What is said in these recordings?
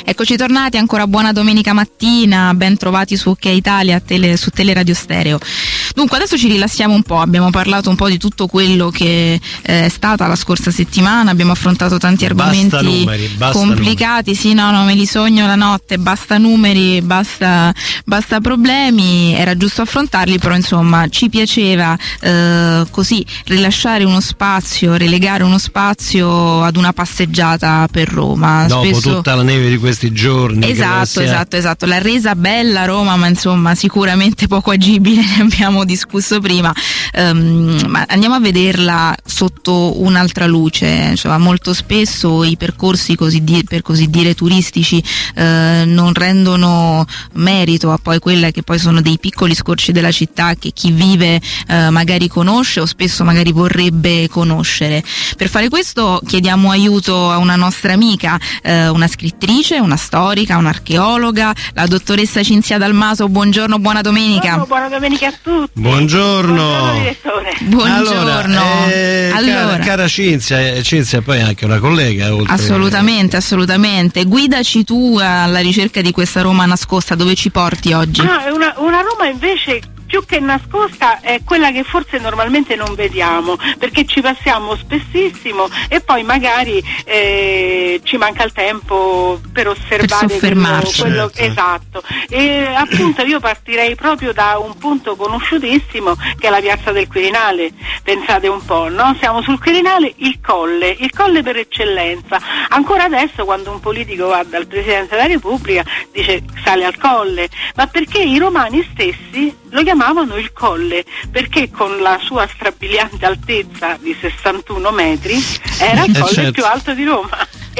Eccoci tornati, ancora buona domenica mattina, ben trovati su OK Italia, su Teleradio Stereo. Dunque adesso ci rilassiamo un po', abbiamo parlato un po' di tutto quello che è stata la scorsa settimana, abbiamo affrontato tanti argomenti complicati, numeri. Sì, no, me li sogno la notte, basta numeri, basta problemi, era giusto affrontarli, però insomma ci piaceva così rilasciare uno spazio, relegare uno spazio ad una passeggiata per Roma. Dopo spesso... tutta la neve di questi giorni. Esatto, la resa bella Roma, ma insomma sicuramente poco agibile, ne abbiamo discusso prima, ma andiamo a vederla sotto un'altra luce. Insomma, molto spesso i percorsi per così dire turistici non rendono merito a poi quelle che poi sono dei piccoli scorci della città che chi vive magari conosce o spesso magari vorrebbe conoscere. Per fare questo chiediamo aiuto a una nostra amica, una scrittrice, una storica, un'archeologa, la dottoressa Cinzia Dalmaso. Buongiorno, buona domenica. Buona domenica a tutti. Buongiorno direttore. Buongiorno. Allora. Cara Cinzia poi anche una collega. Assolutamente. Guidaci tu alla ricerca di questa Roma nascosta, dove ci porti oggi? Una Roma invece più che nascosta è quella che forse normalmente non vediamo, perché ci passiamo spessissimo e poi magari ci manca il tempo per osservare quello certo. Esatto. E appunto io partirei proprio da un punto conosciutissimo che è la piazza del Quirinale. Pensate un po', no? Siamo sul Quirinale, il colle per eccellenza. Ancora adesso quando un politico va dal Presidente della Repubblica dice sale al colle, ma perché i romani stessi lo chiamavano il colle, perché con la sua strabiliante altezza di 61 metri era il colle più alto di Roma.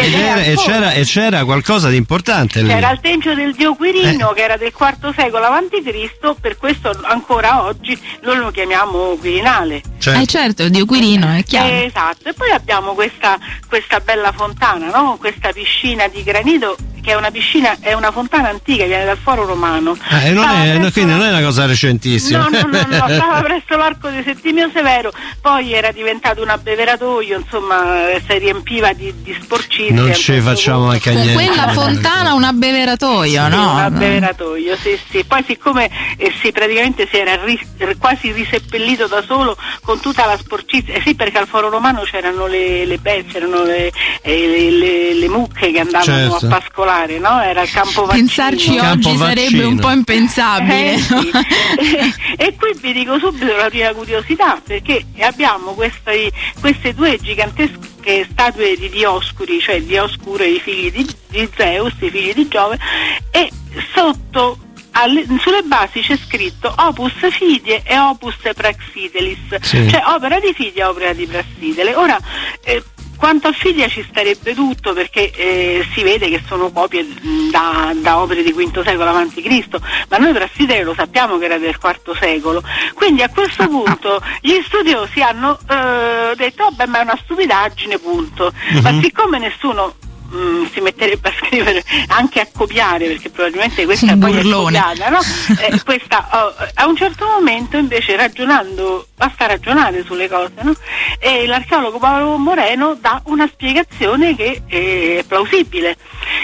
E c'era qualcosa di importante lì. C'era il tempio del dio Quirino che era del IV secolo a.C., per questo ancora oggi noi lo chiamiamo Quirinale. Certo, il dio Quirino, è chiaro. Esatto, e poi abbiamo questa bella fontana, no? Questa piscina di granito che è una piscina, è una fontana antica, viene dal Foro Romano. Quindi non è una cosa recentissima. No, stava presso l'Arco di Settimio Severo, poi era diventato un abbeveratoio, insomma si riempiva di sporcizia. Non ci facciamo anche niente. Con quella fontana un abbeveratoio, no? Un abbeveratoio, sì. Poi siccome praticamente si era quasi riseppellito da solo con tutta la sporcizia, perché al Foro Romano c'erano le bestie, c'erano le mucche che andavano a pascolare. No? Era il campo vaccino. Pensarci oggi sarebbe un po' impensabile. Sì. E qui vi dico subito la prima curiosità, perché abbiamo queste due gigantesche statue di Dioscuri, cioè Dioscuro e i figli di Zeus, i figli di Giove, e sotto sulle basi c'è scritto Opus Fidie e Opus Praxidelis, cioè opera di Fidia e opera di Praxidele. Ora quanto a Fidia ci starebbe tutto, perché si vede che sono copie da opere di V secolo a.C., ma noi Praxidele lo sappiamo che era del IV secolo, quindi a questo punto gli studiosi hanno detto vabbè, ma è una stupidaggine, punto. Ma siccome nessuno si metterebbe a scrivere, anche a copiare, perché probabilmente questa poi è copiata, no? Questa a un certo momento invece basta ragionare sulle cose, no? E l'archeologo Paolo Moreno dà una spiegazione che è plausibile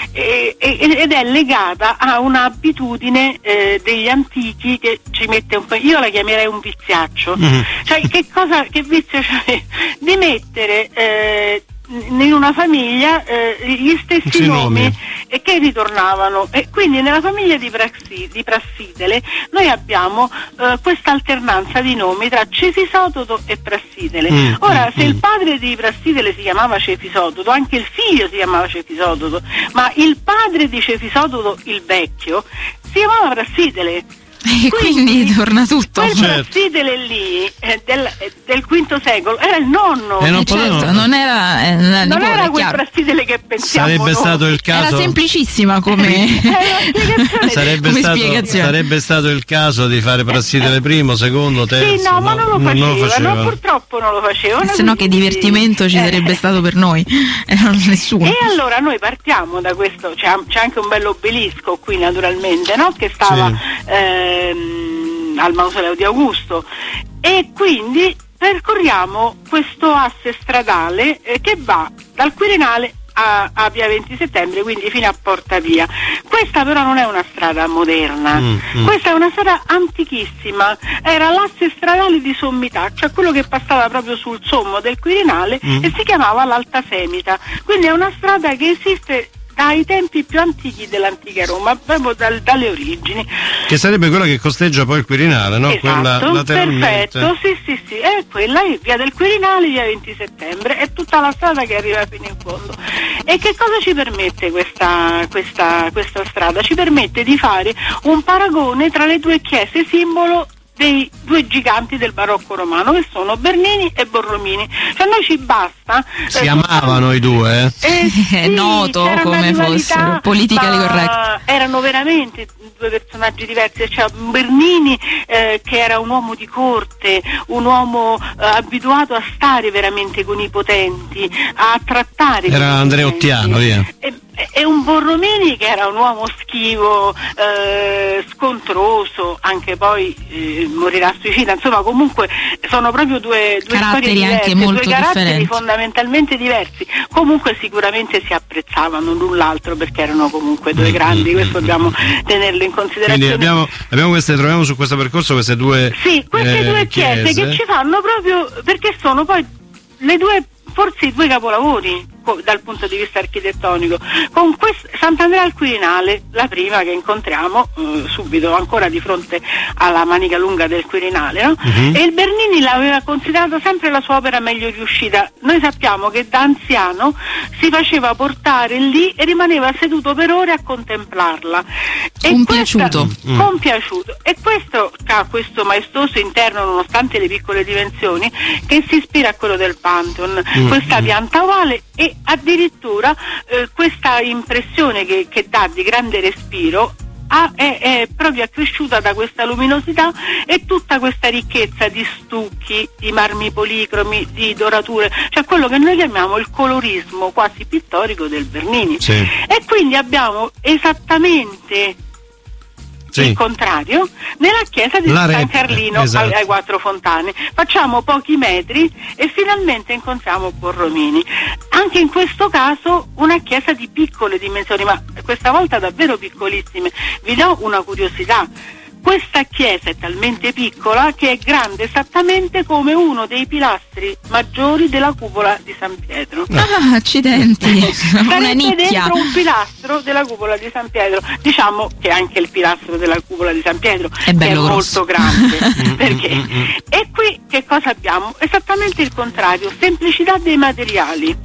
ed è legata a un'abitudine degli antichi che ci mette un po', io la chiamerei un viziaccio, cioè che vizio c'è? Di mettere in una famiglia gli stessi nomi che ritornavano, e quindi nella famiglia di Praxidele noi abbiamo questa alternanza di nomi tra Cefisodoto e Praxidele. Ora, se il padre di Praxidele si chiamava Cefisodoto, anche il figlio si chiamava Cefisodoto, ma il padre di Cefisodoto, il vecchio, si chiamava Praxidele. E quindi torna tutto. Quel Praxidele lì del V secolo era il nonno. Non era quel Praxidele che pensiamo. Sarebbe stato il caso. Era semplicissima come spiegazione. Sarebbe stato il caso di fare Praxidele primo, secondo, terzo. Sì, ma non lo facevano. Purtroppo non lo facevano. Se no che divertimento ci sarebbe stato per noi. Nessuno. E allora noi partiamo da questo, c'è anche un bello obelisco qui naturalmente, no? Che stava al mausoleo di Augusto, e quindi percorriamo questo asse stradale che va dal Quirinale a via 20 settembre, quindi fino a Porta Pia. Questa però non è una strada moderna, questa è una strada antichissima, era l'asse stradale di sommità, cioè quello che passava proprio sul sommo del Quirinale, e si chiamava l'Alta Semita, quindi è una strada che esiste dai tempi più antichi dell'antica Roma, proprio dalle origini. Che sarebbe quella che costeggia poi il Quirinale, no? Esatto, quella lateralmente. Perfetto, sì, è quella, è via del Quirinale, via 20 settembre, è tutta la strada che arriva fino in fondo. E che cosa ci permette questa strada? Ci permette di fare un paragone tra le due chiese simbolo dei due giganti del barocco romano, che sono Bernini e Borromini. Cioè noi ci basta. Si amavano i due? Sì, è noto come fossero politically correct. Erano veramente due personaggi diversi. Cioè Bernini che era un uomo di corte, un uomo abituato a stare veramente con i potenti, a trattare. Era andreottiano, via. E un Borromini che era un uomo schivo, scontroso, anche poi morirà suicida, insomma comunque sono proprio due caratteri storie diverse, anche molto due caratteri differenti, fondamentalmente diversi. Comunque sicuramente si apprezzavano l'un l'altro perché erano comunque due grandi, questo dobbiamo tenerlo in considerazione. Quindi troviamo su questo percorso queste due due chiese che ci fanno proprio, perché sono poi le due, forse i due capolavori dal punto di vista architettonico. Con Sant'Andrea al Quirinale, la prima che incontriamo subito, ancora di fronte alla manica lunga del Quirinale, no? E il Bernini l'aveva considerata sempre la sua opera meglio riuscita. Noi sappiamo che da anziano si faceva portare lì e rimaneva seduto per ore a contemplarla. Compiaciuto. E questo ha questo maestoso interno, nonostante le piccole dimensioni, che si ispira a quello del Pantheon, questa pianta ovale, e addirittura questa impressione che dà di grande respiro è proprio accresciuta da questa luminosità e tutta questa ricchezza di stucchi, di marmi policromi, di dorature, cioè quello che noi chiamiamo il colorismo quasi pittorico del Bernini. Sì. E quindi abbiamo esattamente il contrario nella chiesa di San Carlino, esatto, ai Quattro Fontane. Facciamo pochi metri e finalmente incontriamo Borromini. Anche in questo caso una chiesa di piccole dimensioni, ma questa volta davvero piccolissime. Vi do una curiosità: questa chiesa è talmente piccola che è grande esattamente come uno dei pilastri maggiori della cupola di San Pietro. Ah, accidenti! Una nicchia. Dentro un pilastro della cupola di San Pietro. Diciamo che anche il pilastro della cupola di San Pietro è molto grande. Perché? E qui che cosa abbiamo? Esattamente il contrario: semplicità dei materiali.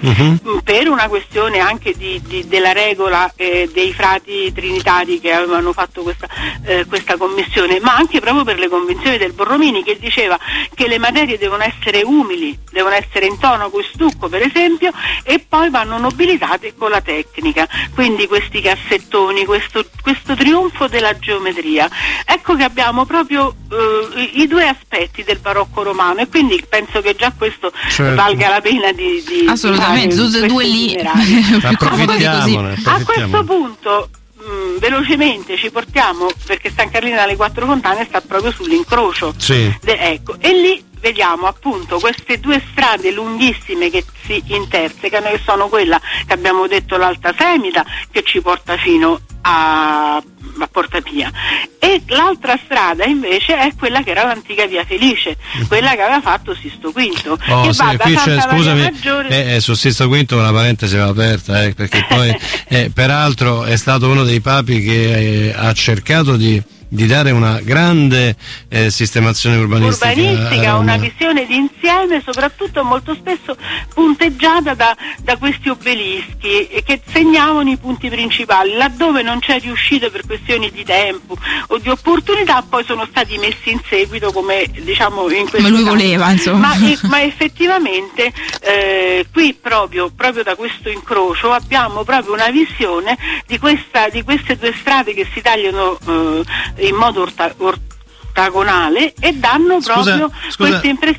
Per una questione anche della regola dei frati trinitari che avevano fatto questa commissione, ma anche proprio per le convinzioni del Borromini, che diceva che le materie devono essere umili, devono essere in tono con stucco per esempio, e poi vanno nobilitate con la tecnica. Quindi questi cassettoni, questo trionfo della geometria, ecco che abbiamo proprio i due aspetti del barocco romano, e quindi penso che già questo valga la pena di assolutamente. Due lì approfittiamone. A questo punto velocemente ci portiamo, perché San Carlino alle Quattro Fontane sta proprio sull'incrocio, ecco, e lì vediamo appunto queste due strade lunghissime che si intersecano, che sono quella che abbiamo detto, l'Alta Semita, che ci porta fino a Porta Pia, e l'altra strada invece è quella che era l'antica Via Felice, quella che aveva fatto Sisto V, che va da Santa Maria Maggiore. Su Sisto V una parentesi va aperta, perché poi peraltro è stato uno dei papi che ha cercato di dare una grande sistemazione urbanistica, una visione d'insieme, soprattutto molto spesso punteggiata da questi obelischi che segnavano i punti principali. Laddove non c'è riuscito per questioni di tempo o di opportunità, poi sono stati messi in seguito, come diciamo in questo come lui voleva, insomma. Ma effettivamente qui proprio da questo incrocio abbiamo proprio una visione di queste due strade che si tagliano in modo ortogonale e danno proprio queste impressioni.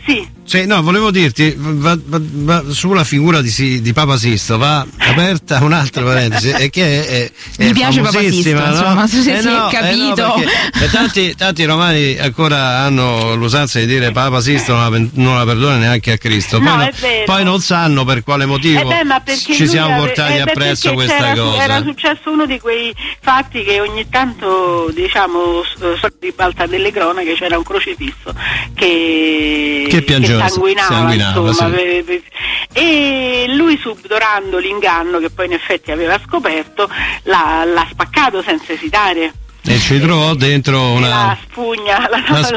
Sì, no, volevo dirti, sulla figura di Papa Sisto va aperta un'altra parentesi, e che è mi piace Papa Sisto, no? Insomma, si è capito. Tanti romani ancora hanno l'usanza di dire Papa Sisto non la perdona neanche a Cristo, poi non sanno per quale motivo ci siamo portati appresso questa cosa. Era successo uno di quei fatti che ogni tanto, diciamo, ribalta delle cronache, c'era un crocifisso che piangeva, sanguinava insomma, sì. E lui, subdolando l'inganno che poi in effetti aveva scoperto, l'ha spaccato senza esitare. E ci trovò dentro una spugna,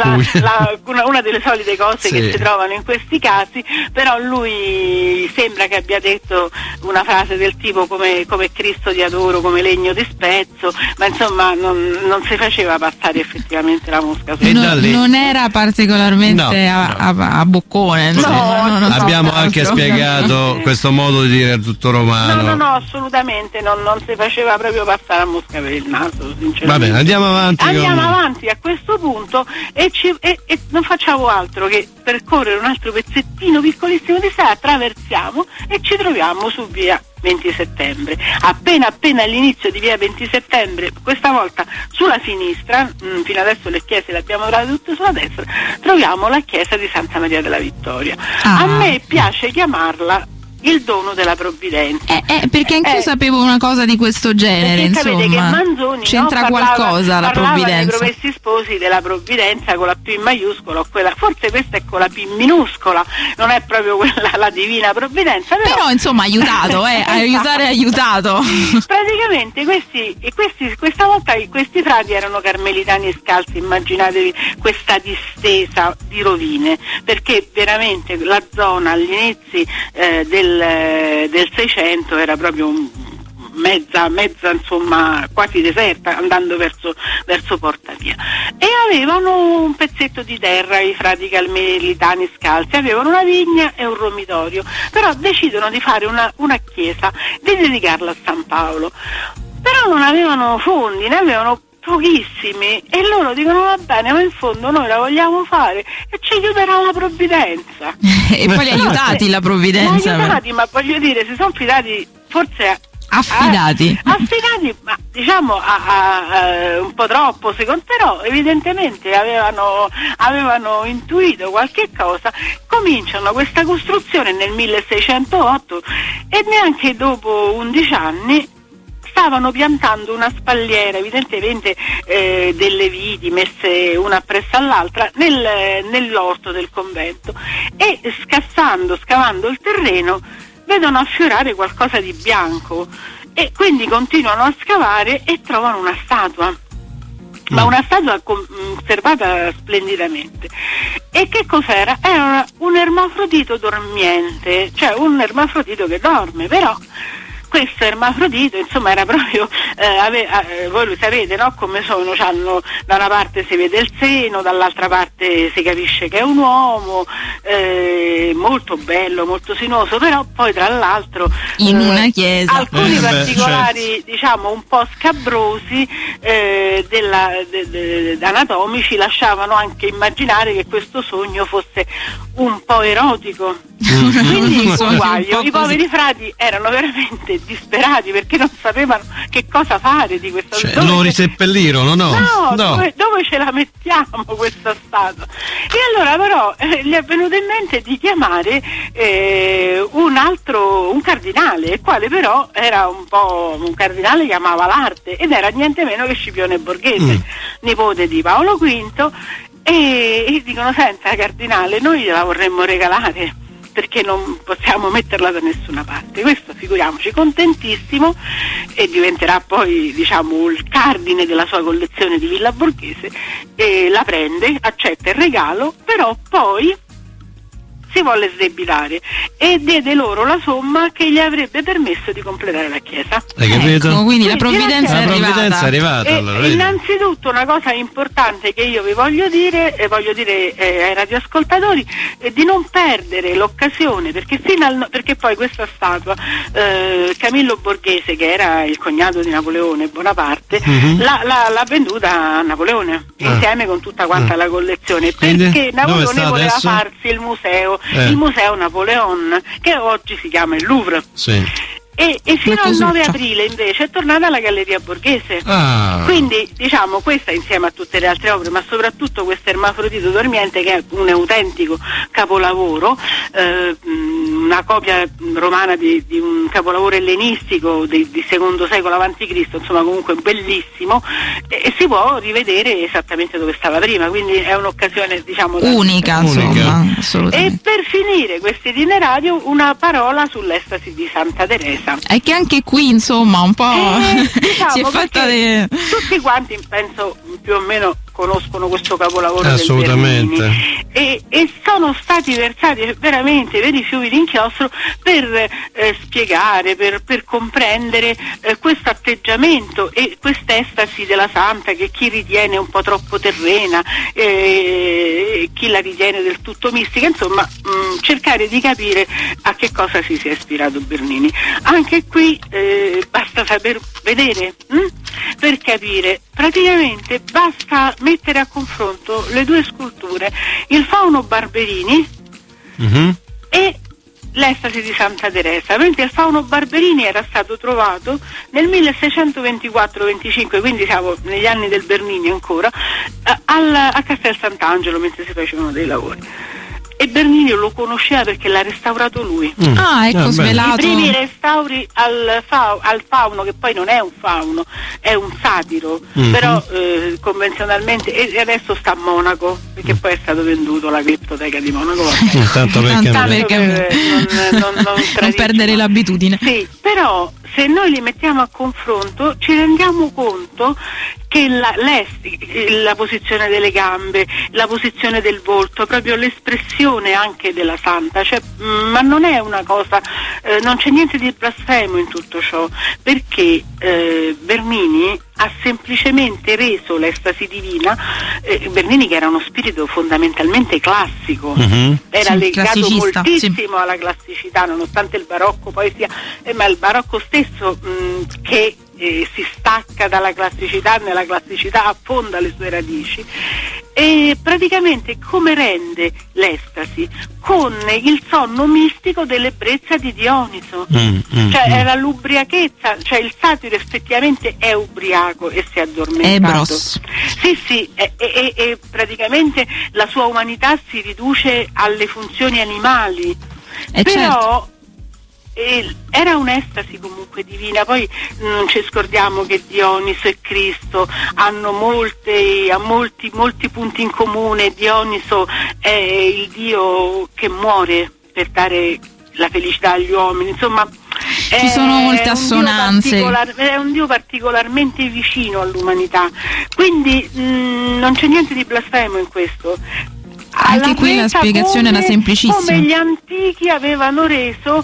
una delle solite cose che si trovano in questi casi, però lui sembra che abbia detto una frase del tipo come Cristo ti adoro, come legno di spezzo, ma insomma non si faceva passare effettivamente la mosca. Non era particolarmente a boccone. No, abbiamo anche spiegato questo modo di dire tutto romano. No, assolutamente non si faceva proprio passare la mosca per il naso, sinceramente. Va bene. Andiamo avanti a questo punto e non facciamo altro che percorrere un altro pezzettino piccolissimo di strada, attraversiamo e ci troviamo su via 20 settembre. Appena all'inizio di via 20 settembre, questa volta sulla sinistra, fino adesso le chiese le abbiamo trovate tutte sulla destra, troviamo la chiesa di Santa Maria della Vittoria. A me piace chiamarla il dono della provvidenza, perché anch'io sapevo una cosa di questo genere, insomma. Sapete che Manzoni c'entra qualcosa la provvidenza. Parlava dei Promessi Sposi della provvidenza con la P maiuscola, o quella, forse questa è con la P minuscola, non è proprio quella la divina provvidenza, però insomma aiutato, aiutare aiutato. Praticamente questa volta questi frati erano carmelitani scalzi, immaginatevi questa distesa di rovine, perché veramente la zona agli inizi del 600 era proprio mezza insomma quasi deserta, andando verso Porta Pia, e avevano un pezzetto di terra i frati carmelitani scalzi, avevano una vigna e un romitorio, però decidono di fare una chiesa, di dedicarla a San Paolo, però non avevano fondi, ne avevano pochissimi, e loro dicono va bene, ma in fondo noi la vogliamo fare e ci aiuterà la provvidenza. E poi li aiutati la provvidenza. Ma voglio dire, si sono fidati, forse affidati, ma diciamo un po' troppo, però evidentemente avevano intuito qualche cosa. Cominciano questa costruzione nel 1608 e neanche dopo 11 anni stavano piantando una spalliera, evidentemente delle viti messe una appresso all'altra nell'orto del convento, e scavando il terreno vedono affiorare qualcosa di bianco, e quindi continuano a scavare e trovano una statua. Ma una statua conservata splendidamente. E che cos'era? Era un ermafrodito dormiente, cioè un ermafrodito che dorme, però questo ermafrodito, insomma, era proprio voi lo sapete, no? Come sono, da una parte si vede il seno, dall'altra parte si capisce che è un uomo, molto bello, molto sinuoso, però poi tra l'altro in una chiesa alcuni particolari diciamo un po' scabrosi anatomici lasciavano anche immaginare che questo sogno fosse un po' erotico. Quindi i poveri frati erano veramente disperati perché non sapevano che cosa fare di questa statua. Lo riseppelliron, no? Dove ce la mettiamo questa statua? E allora però gli è venuto in mente di chiamare un cardinale, il quale però era un cardinale che amava l'arte, ed era niente meno che Scipione Borghese, nipote di Paolo V, e dicono: senta cardinale, noi gliela vorremmo regalare perché non possiamo metterla da nessuna parte. Questo, figuriamoci, contentissimo, e diventerà poi diciamo il cardine della sua collezione di Villa Borghese, e la prende, accetta il regalo, però poi si volle sdebitare e diede loro la somma che gli avrebbe permesso di completare la chiesa. Hai capito? Ecco, quindi la provvidenza è arrivata. Allora, innanzitutto una cosa importante che io vi voglio dire ai radioascoltatori è di non perdere l'occasione, perché perché poi questa statua Camillo Borghese, che era il cognato di Napoleone Bonaparte, l'ha venduta a Napoleone insieme con tutta quanta la collezione, quindi, perché Napoleone voleva farsi il museo il Museo Napoleon, che oggi si chiama il Louvre. Sì. E fino al 9 aprile invece è tornata alla Galleria Borghese. Quindi diciamo questa insieme a tutte le altre opere, ma soprattutto questo Ermafrodito dormiente, che è un autentico capolavoro, una copia romana di un capolavoro ellenistico di secondo secolo avanti Cristo, insomma comunque bellissimo, e si può rivedere esattamente dove stava prima, quindi è un'occasione diciamo unica, insomma, assolutamente. E per finire questo itinerario una parola sull'estasi di Santa Teresa. È che anche qui insomma un po' diciamo, si è fatta tutti quanti penso più o meno conoscono questo capolavoro assolutamente del Bernini, e sono stati versati veramente veri fiumi d'inchiostro per spiegare, per comprendere questo atteggiamento e quest'estasi della santa, che chi ritiene un po' troppo terrena, chi la ritiene del tutto mistica, insomma cercare di capire a che cosa si sia ispirato Bernini. Anche qui basta saper vedere per capire. Praticamente basta mettere a confronto le due sculture, il Fauno Barberini e l'estasi di Santa Teresa, mentre il Fauno Barberini era stato trovato nel 1624-25, quindi siamo negli anni del Bernini ancora, a Castel Sant'Angelo, mentre si facevano dei lavori. E Bernini lo conosceva perché l'ha restaurato lui. Ecco, svelato. I primi restauri al fauno, che poi non è un fauno, è un satiro, però convenzionalmente, e adesso sta a Monaco, perché poi è stato venduto alla criptoteca di Monaco. Tanto per non perdere l'abitudine. Sì, però se noi li mettiamo a confronto ci rendiamo conto che la posizione delle gambe, la posizione del volto, proprio l'espressione anche della santa, cioè, ma non è una cosa, non c'è niente di blasfemo in tutto ciò, perché Bernini ha semplicemente reso l'estasi divina, Bernini che era uno spirito fondamentalmente classico, era legato moltissimo alla classicità, nonostante il barocco poi sia, ma il barocco stesso che si stacca dalla classicità, nella classicità affonda le sue radici, e praticamente come rende l'estasi? Con il sonno mistico dell'ebbrezza di Dioniso, cioè era l'ubriachezza, cioè il satiro effettivamente è ubriaco e si è addormentato. Sì, e praticamente la sua umanità si riduce alle funzioni animali, però era un'estasi comunque divina. Poi non ci scordiamo che Dioniso e Cristo hanno molti punti in comune. Dioniso è il dio che muore per dare la felicità agli uomini, insomma ci sono molte assonanze, è un dio particolarmente vicino all'umanità, quindi non c'è niente di blasfemo in questo. Anche qui la spiegazione era semplicissima. Come gli antichi avevano reso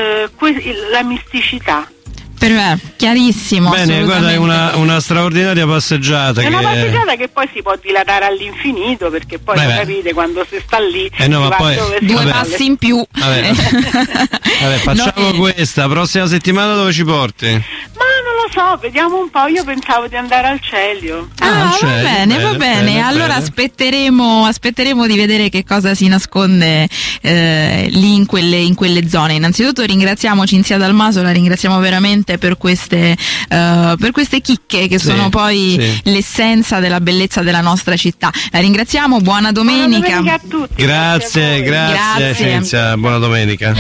la misticità. Per me, chiarissimo. Bene, guarda, è una straordinaria passeggiata. È una passeggiata che poi si può dilatare all'infinito, perché poi capite quando si sta lì ma poi, due passi in più. Vabbè, facciamo questa prossima settimana, dove ci porti? Ma non lo so, vediamo un po'. Io pensavo di andare al Celio. Va bene. Allora aspetteremo di vedere che cosa si nasconde lì in quelle zone. Innanzitutto ringraziamo Cinzia Dalmaso, la ringraziamo veramente per queste chicche che sono poi l'essenza della bellezza della nostra città. La ringraziamo, buona domenica. Buona domenica a tutti. Grazie Cinzia, buona domenica.